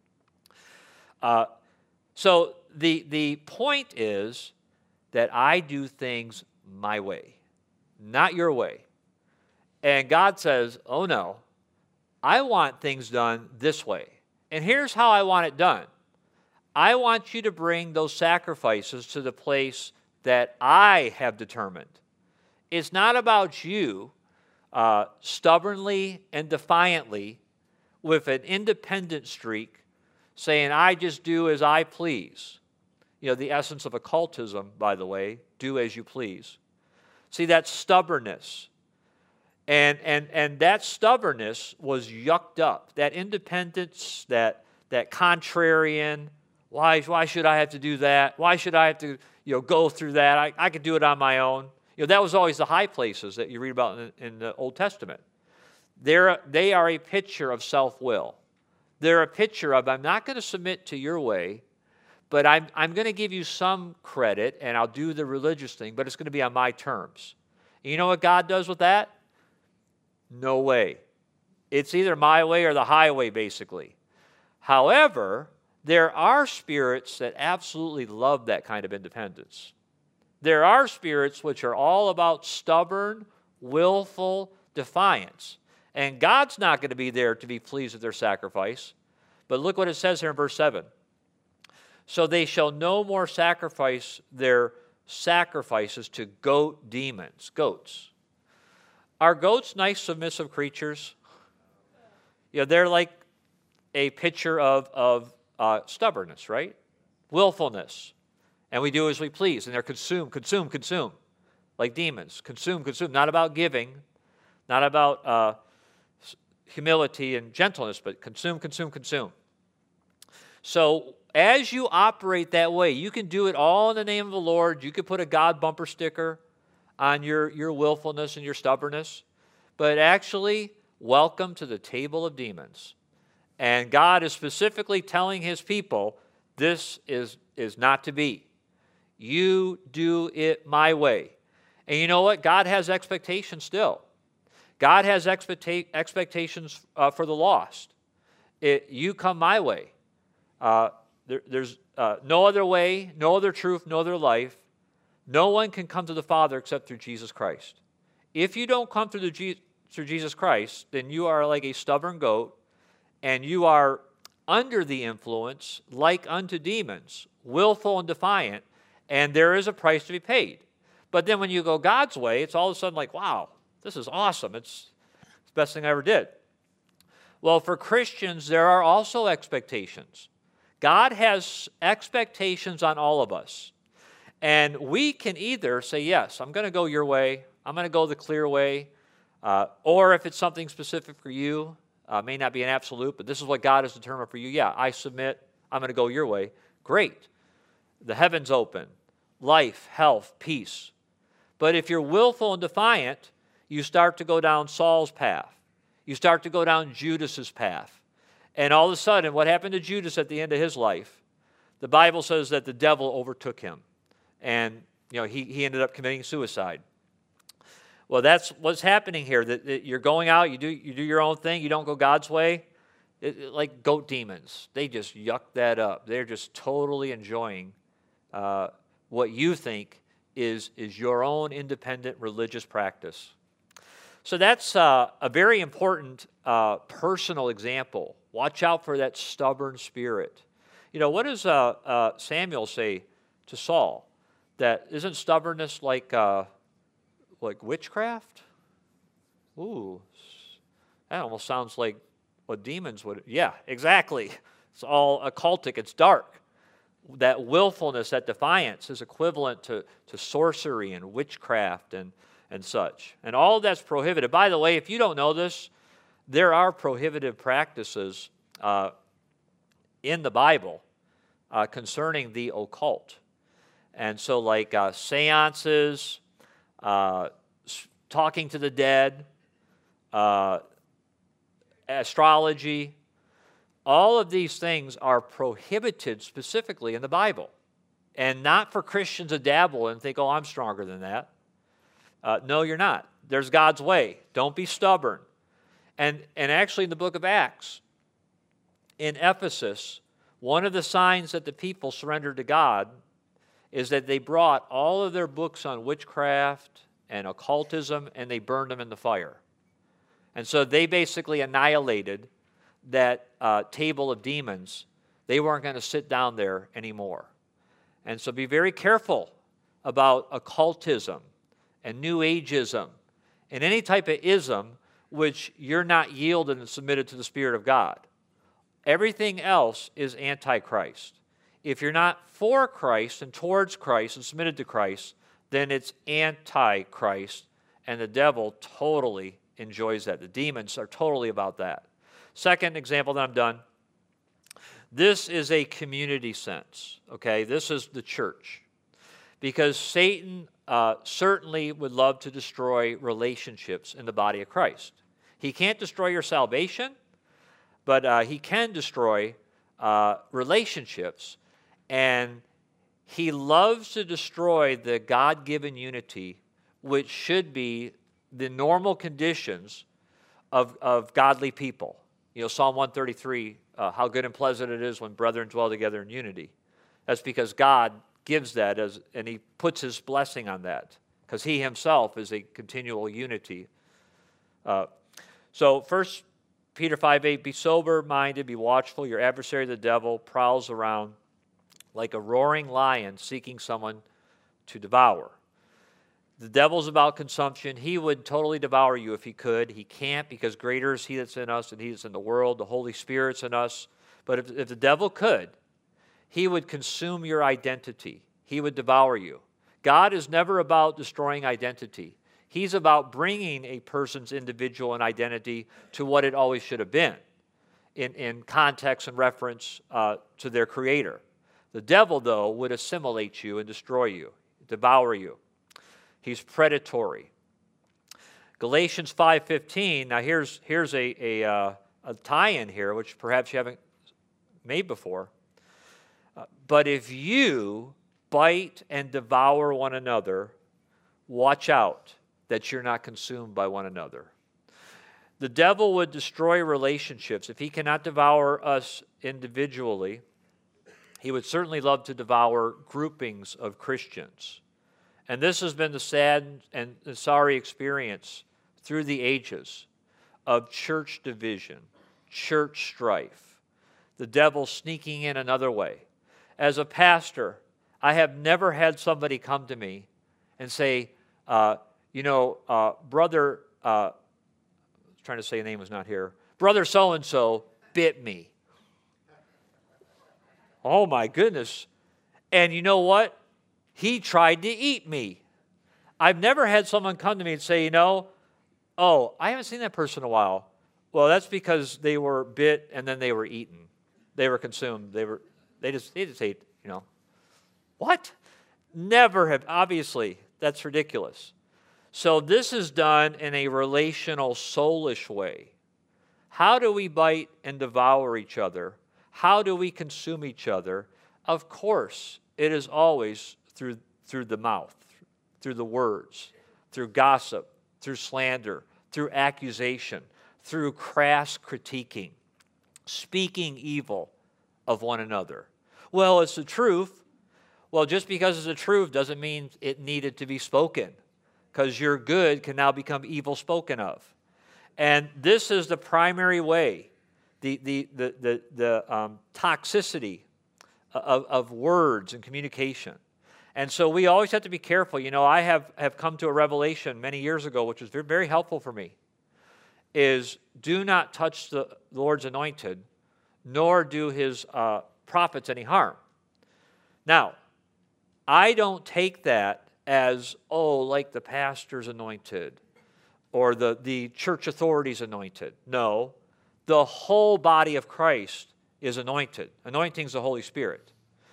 Speaker 2: Uh, so the, the point is that I do things my way, not your way. And God says, oh no, I want things done this way. And here's how I want it done. I want you to bring those sacrifices to the place that I have determined. It's not about you uh, stubbornly and defiantly with an independent streak saying, I just do as I please. You know, the essence of occultism, by the way, do as you please. See, that's stubbornness. And, and, and that stubbornness was yucked up. That independence, that, that contrarian, why, why should I have to do that? Why should I have to you know, go through that? I, I could do it on my own. You know, that was always the high places that you read about in, in the Old Testament. They're, they are a picture of self-will. They're a picture of, I'm not going to submit to your way, but I'm, I'm going to give you some credit, and I'll do the religious thing, but it's going to be on my terms. And you know what God does with that? No way. It's either my way or the highway, basically. However, there are spirits that absolutely love that kind of independence. There are spirits which are all about stubborn, willful, defiance. And God's not going to be there to be pleased with their sacrifice. But look what it says here in verse seven. So they shall no more sacrifice their sacrifices to goat demons. Goats. Are goats nice, submissive creatures? You know, they're like a picture of, of uh, stubbornness, right? Willfulness. And we do as we please. And they're consumed, consumed, consumed. Like demons. Consumed, consumed. Not about giving. Not about uh, humility and gentleness, but consume, consume, consume. So as you operate that way, you can do it all in the name of the Lord. You could put a God bumper sticker on your, your willfulness and your stubbornness. But actually, welcome to the table of demons. And God is specifically telling his people, this is, is not to be. You do it my way. And you know what? God has expectations still. God has expecta- expectations uh, for the lost. It, you come my way. Uh, there, there's uh, no other way, no other truth, no other life. No one can come to the Father except through Jesus Christ. If you don't come through, the Je- through Jesus Christ, then you are like a stubborn goat, and you are under the influence, like unto demons, willful and defiant, and there is a price to be paid. But then when you go God's way, it's all of a sudden like, wow, this is awesome. It's, it's the best thing I ever did. Well, for Christians, there are also expectations. God has expectations on all of us. And we can either say, yes, I'm going to go your way. I'm going to go the clear way. Uh, or if it's something specific for you, uh, may not be an absolute, but this is what God has determined for you. Yeah, I submit. I'm going to go your way. Great. The heavens open. Life, health, peace. But if you're willful and defiant, you start to go down Saul's path. You start to go down Judas's path. And all of a sudden, what happened to Judas at the end of his life? The Bible says that the devil overtook him. And, you know, he, he ended up committing suicide. Well, that's what's happening here. That, that you're going out, you do, you do your own thing, you don't go God's way. It, it, like goat demons. They just yuck that up. They're just totally enjoying uh, what you think is, is your own independent religious practice. So that's uh, a very important uh, personal example. Watch out for that stubborn spirit. You know, what does uh, uh, Samuel say to Saul? That isn't stubbornness like uh, like witchcraft? Ooh, that almost sounds like what demons would. Yeah, exactly. It's all occultic. It's dark. That willfulness, that defiance is equivalent to, to sorcery and witchcraft and, and such. And all of that's prohibited. By the way, if you don't know this, there are prohibited practices uh, in the Bible uh, concerning the occult. And so like uh, seances, uh, talking to the dead, uh, astrology, all of these things are prohibited specifically in the Bible. And not for Christians to dabble and think, oh, I'm stronger than that. Uh, no, you're not. There's God's way. Don't be stubborn. And, and actually in the book of Acts, in Ephesus, one of the signs that the people surrendered to God is that they brought all of their books on witchcraft and occultism and they burned them in the fire. And so they basically annihilated that uh, table of demons. They weren't going to sit down there anymore. And so be very careful about occultism and New Ageism and any type of ism which you're not yielded and submitted to the Spirit of God. Everything else is antichrist. If you're not for Christ and towards Christ and submitted to Christ, then it's antichrist, and the devil totally enjoys that. The demons are totally about that. Second example, then I'm done. This is a community sense, okay? This is the church. Because Satan uh, certainly would love to destroy relationships in the body of Christ. He can't destroy your salvation, but uh, he can destroy uh, relationships. And he loves to destroy the God-given unity, which should be the normal conditions of, of godly people. You know, Psalm one thirty-three, uh, how good and pleasant it is when brethren dwell together in unity. That's because God gives that, as, and he puts his blessing on that, because he himself is a continual unity Uh, so First Peter five eight, be sober-minded, be watchful. Your adversary, the devil, prowls around like a roaring lion seeking someone to devour. The devil's about consumption. He would totally devour you if he could. He can't, because greater is he that's in us than he that's in the world. The Holy Spirit's in us. But if, if the devil could, he would consume your identity. He would devour you. God is never about destroying identity. He's about bringing a person's individual and identity to what it always should have been, in, in context and reference uh, to their Creator. The devil, though, would assimilate you and destroy you, devour you. He's predatory. Galatians five fifteen, now here's, here's a, a, uh, a tie-in here, which perhaps you haven't made before. Uh, but if you bite and devour one another, watch out that you're not consumed by one another. The devil would destroy relationships. If he cannot devour us individually, he would certainly love to devour groupings of Christians. And this has been the sad and the sorry experience through the ages of church division, church strife, the devil sneaking in another way. As a pastor, I have never had somebody come to me and say, uh, you know, uh, brother, uh, I was trying to say a name was not here, brother so-and-so bit me. Oh my goodness. And you know what? He tried to eat me. I've never had someone come to me and say, you know, oh, I haven't seen that person in a while. Well, that's because they were bit and then they were eaten. They were consumed. They were, they just, they just ate, you know. What? Never have, obviously, that's ridiculous. So this is done in a relational, soulish way. How do we bite and devour each other? How do we consume each other? Of course, it is always through, through the mouth, through the words, through gossip, through slander, through accusation, through crass critiquing, speaking evil of one another. Well, it's the truth. Well, just because it's the truth doesn't mean it needed to be spoken, because your good can now become evil spoken of. And this is the primary way, the, the, the, the, the um, toxicity of, of words and communication. And so we always have to be careful. You know, I have, have come to a revelation many years ago, which was very, very helpful for me, is do not touch the Lord's anointed, nor do his uh, prophets any harm. Now, I don't take that as, oh, like the pastor's anointed or the, the church authority's anointed. No, the whole body of Christ is anointed. Anointing is the Holy Spirit.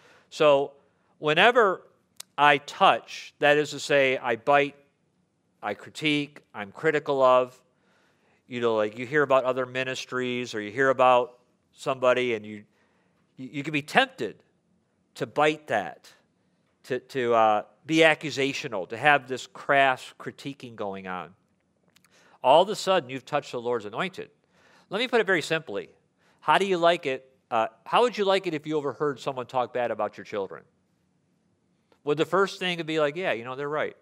Speaker 2: So whenever I touch, that is to say, I bite, I critique, I'm critical of, you know, like you hear about other ministries or you hear about somebody and you you, you can be tempted to bite that, to, to uh, be accusational, to have this crass critiquing going on. All of a sudden, you've touched the Lord's anointed. Let me put it very simply. How do you like it? Uh, how would you like it if you overheard someone talk bad about your children? Would the first thing be like, yeah, you know, they're right?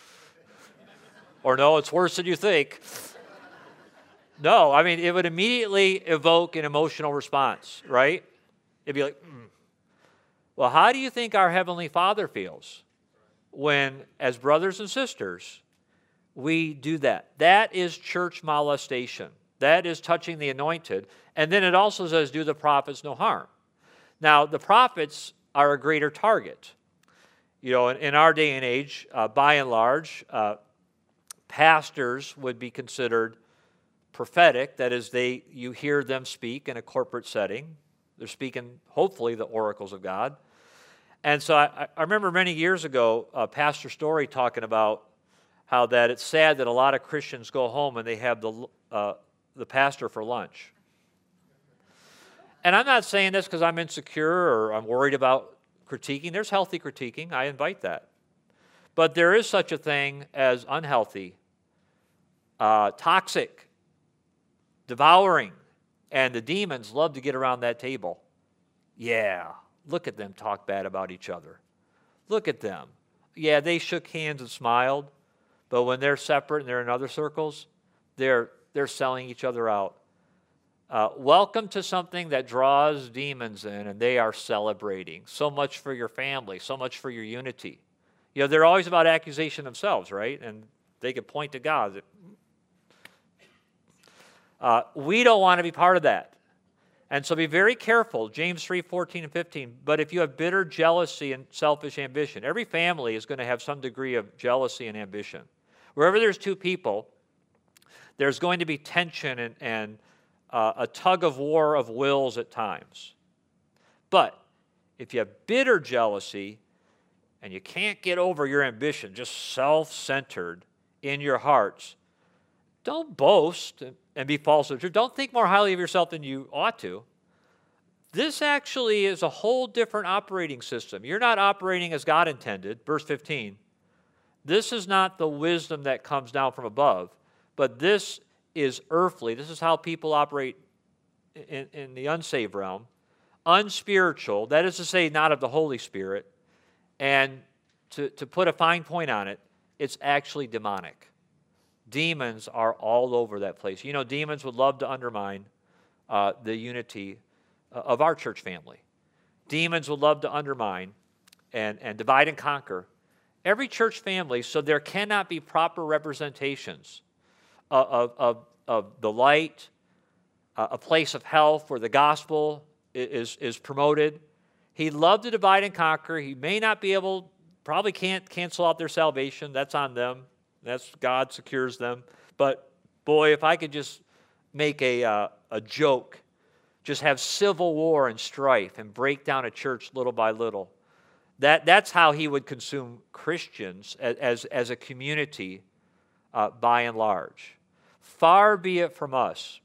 Speaker 2: Or no, it's worse than you think. No, I mean, it would immediately evoke an emotional response, right? It'd be like, mm. Well, how do you think our Heavenly Father feels when, as brothers and sisters, we do that? That is church molestation. That is touching the anointed. And then it also says, do the prophets no harm. Now, the prophets are a greater target. You know, in, in our day and age, uh, by and large, uh, pastors would be considered prophetic. That is, they you hear them speak in a corporate setting. They're speaking, hopefully, the oracles of God. And so I, I remember many years ago, uh, Pastor Story talking about how that it's sad that a lot of Christians go home and they have the uh, the pastor for lunch. And I'm not saying this because I'm insecure or I'm worried about critiquing. There's healthy critiquing. I invite that. But there is such a thing as unhealthy, uh, toxic, devouring. And the demons love to get around that table. Yeah, look at them talk bad about each other. Look at them. Yeah, they shook hands and smiled. But when they're separate and they're in other circles, they're they're selling each other out. Uh, welcome to something that draws demons in, and they are celebrating. So much for your family, so much for your unity. You know, they're always about accusation themselves, right? And they could point to God. Uh, we don't want to be part of that. And so be very careful. James three, fourteen and fifteen. But if you have bitter jealousy and selfish ambition, every family is going to have some degree of jealousy and ambition. Wherever there's two people, there's going to be tension and, and uh, a tug of war of wills at times. But if you have bitter jealousy and you can't get over your ambition, just self-centered in your hearts, don't boast and be false to the truth. Don't think more highly of yourself than you ought to. This actually is a whole different operating system. You're not operating as God intended. Verse fifteen. This is not the wisdom that comes down from above, but this is earthly. This is how people operate in, in the unsaved realm. Unspiritual, that is to say, not of the Holy Spirit. And to, to put a fine point on it, it's actually demonic. Demons are all over that place. You know, demons would love to undermine uh, the unity uh, of our church family. Demons would love to undermine and, and divide and conquer every church family, so there cannot be proper representations of, of, of, of the light, uh, a place of health where the gospel is, is promoted. He'd love to divide and conquer. He may not be able, probably can't cancel out their salvation. That's on them. That's God secures them. But boy, if I could just make a, uh, a joke, just have civil war and strife and break down a church little by little, that, that's how he would consume Christians as, as, as a community uh, by and large. Far be it from us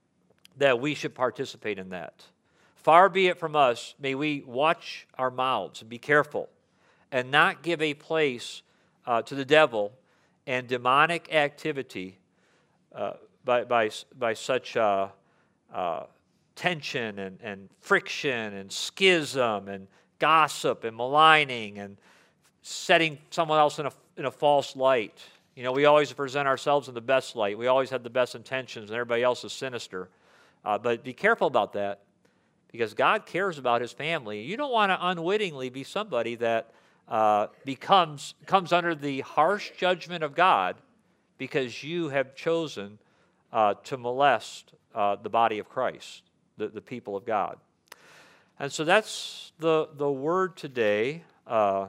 Speaker 2: that we should participate in that. Far be it from us, may we watch our mouths and be careful and not give a place uh, to the devil and demonic activity uh, by, by, by such uh, uh, tension and, and friction and schism and gossip and maligning and setting someone else in a, in a false light. You know, we always present ourselves in the best light. We always have the best intentions, and everybody else is sinister. Uh, but be careful about that, because God cares about his family. You don't want to unwittingly be somebody that uh, becomes comes under the harsh judgment of God because you have chosen uh, to molest uh, the body of Christ, the, the people of God. And so that's the, the word today. Uh,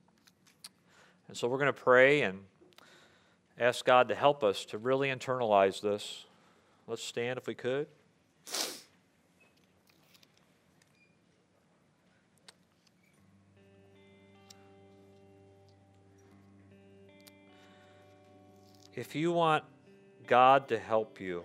Speaker 2: and so we're going to pray and ask God to help us to really internalize this. Let's stand if we could. If you want God to help you,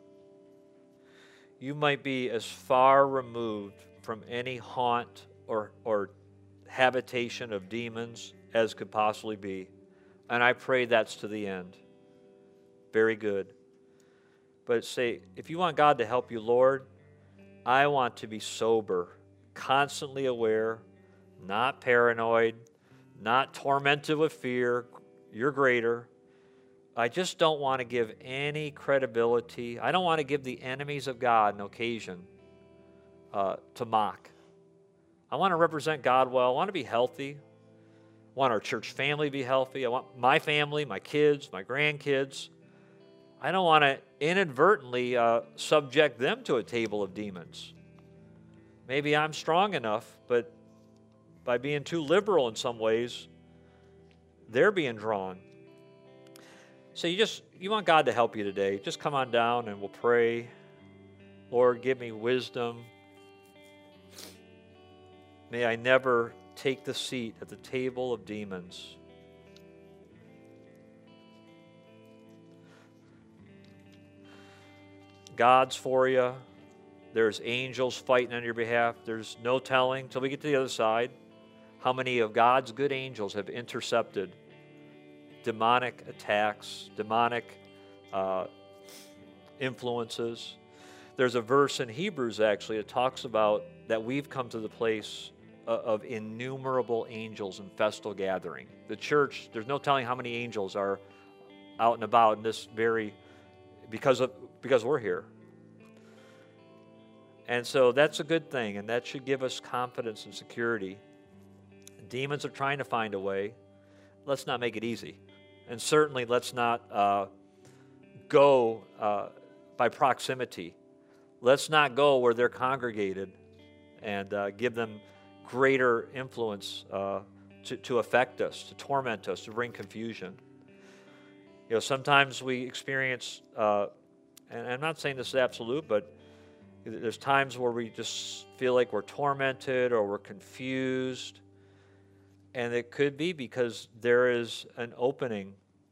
Speaker 2: you might be as far removed from any haunt or, or habitation of demons as could possibly be. And I pray that's to the end. Very good. But say, if you want God to help you, Lord, I want to be sober, constantly aware, not paranoid, not tormented with fear. You're greater. I just don't want to give any credibility. I don't want to give the enemies of God an occasion uh, to mock. I want to represent God well. I want to be healthy. I want our church family to be healthy. I want my family, my kids, my grandkids. I don't want to inadvertently uh, subject them to a table of demons. Maybe I'm strong enough, but by being too liberal in some ways, they're being drawn. So you just, you want God to help you today. Just come on down and we'll pray. Lord, give me wisdom. May I never take the seat at the table of demons. God's for you. There's angels fighting on your behalf. There's no telling, till we get to the other side, how many of God's good angels have intercepted demonic attacks, demonic uh, influences. There's a verse in Hebrews, actually, that talks about that we've come to the place of, of innumerable angels in festal gathering. The church, there's no telling how many angels are out and about in this very, because of because we're here. And so that's a good thing, and that should give us confidence and security. Demons are trying to find a way. Let's not make it easy. And certainly let's not uh, go uh, by proximity. Let's not go where they're congregated and uh, give them greater influence uh, to, to affect us, to torment us, to bring confusion. You know, sometimes we experience, uh, and I'm not saying this is absolute, but there's times where we just feel like we're tormented or we're confused. And it could be because there is an opening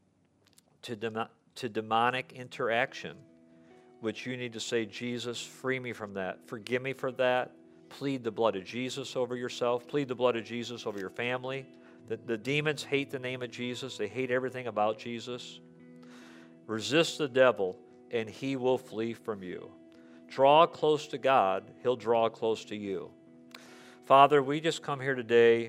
Speaker 2: to, dem- to demonic interaction, which you need to say, Jesus, free me from that. Forgive me for that. Plead the blood of Jesus over yourself. Plead the blood of Jesus over your family. The, the demons hate the name of Jesus. They hate everything about Jesus. Resist the devil, and he will flee from you. Draw close to God. He'll draw close to you. Father, we just come here today,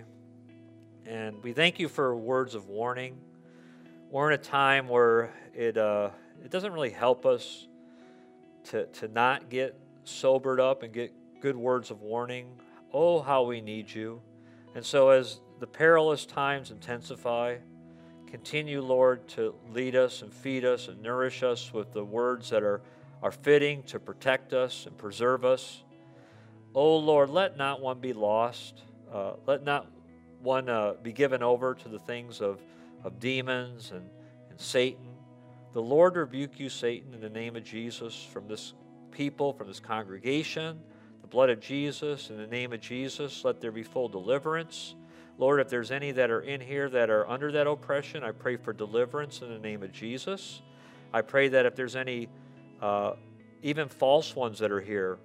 Speaker 2: and we thank you for words of warning. We're in a time where it uh, it doesn't really help us to, to not get sobered up and get good words of warning. Oh, how we need you. And so as the perilous times intensify, continue, Lord, to lead us and feed us and nourish us with the words that are, are fitting to protect us and preserve us. Oh, Lord, let not one be lost. Uh, let not one uh, be given over to the things of, of demons and, and Satan. The Lord rebuke you, Satan, in the name of Jesus, from this people, from this congregation. The blood of Jesus, in the name of Jesus, let there be full deliverance. Lord, if there's any that are in here that are under that oppression, I pray for deliverance in the name of Jesus. I pray that if there's any, uh, even false ones that are here,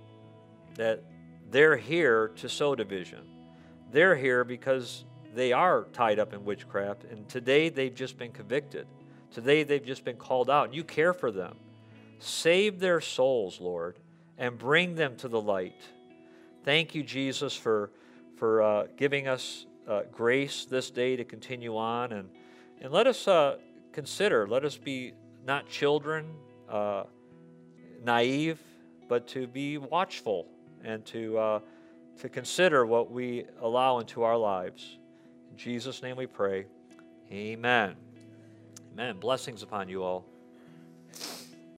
Speaker 2: that they're here to sow division. They're here because they are tied up in witchcraft, and today they've just been convicted. Today they've just been called out, and you care for them. Save their souls, Lord, and bring them to the light. Thank you, Jesus, for for uh, giving us uh, grace this day to continue on. And, and let us uh, consider, let us be not children, uh, naive, but to be watchful and to, uh, to consider what we allow into our lives. In Jesus' name we pray. Amen. Amen. Blessings upon you all.